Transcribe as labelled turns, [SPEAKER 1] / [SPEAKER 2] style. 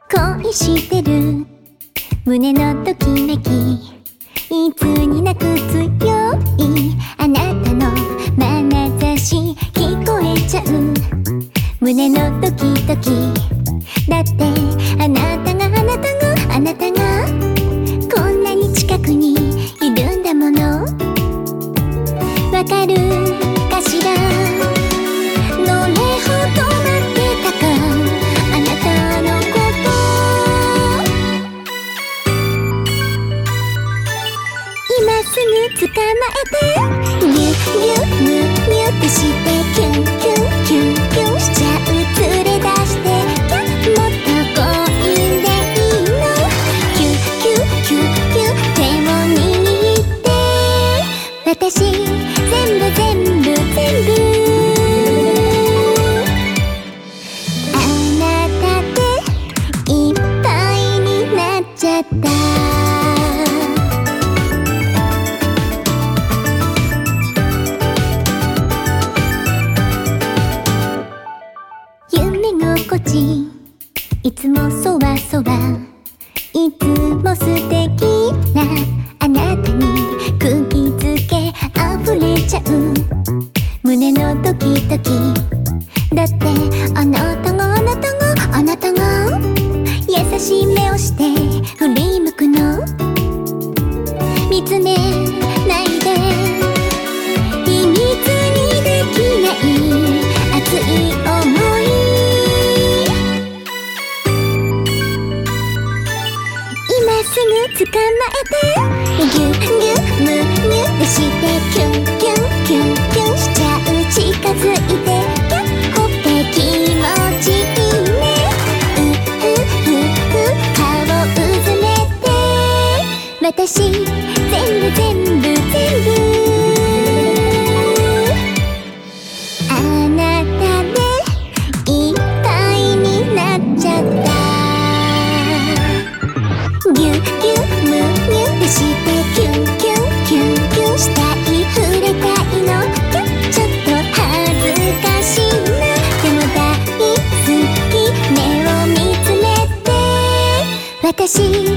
[SPEAKER 1] 恋してる胸のときめき、いつになく強いあなたの眼差し聞こえちゃう。胸のドキドキだって、あなたがこんなに近くにいるんだもの。わかるかしら、どれほど待ってたか、あなたのこと。今すぐ捕まえて、ギュギュギュギュってしてキュンキュンキュンキュンしちゃう。連れ出してキャッ、もっと恋んでいいの。キュキュキュキュ手を握って、私全部全部全部あなたでいっぱいになっちゃった。夢心地いつもそわそわ、いつも素敵なあなたに釘付け溢れちゃう。胸のドキドキだって、あなたが優しい目をして振り向くの。見つめないで、秘密にできない熱い想い。今すぐ捕まえて、ギュギュムニュってしてキュンキュンキュンキュンしちゃう。近づいてキャッ、ほっぺ気持ちいいね。顔うずめて、私全部全部全部あなたでいっぱいになっちゃった。ギュギュムニュってしてキュンキュンキュンキュンしたい。触れたいのキュッ、ちょっと恥ずかしいな。でも大好き、目を見つめて、私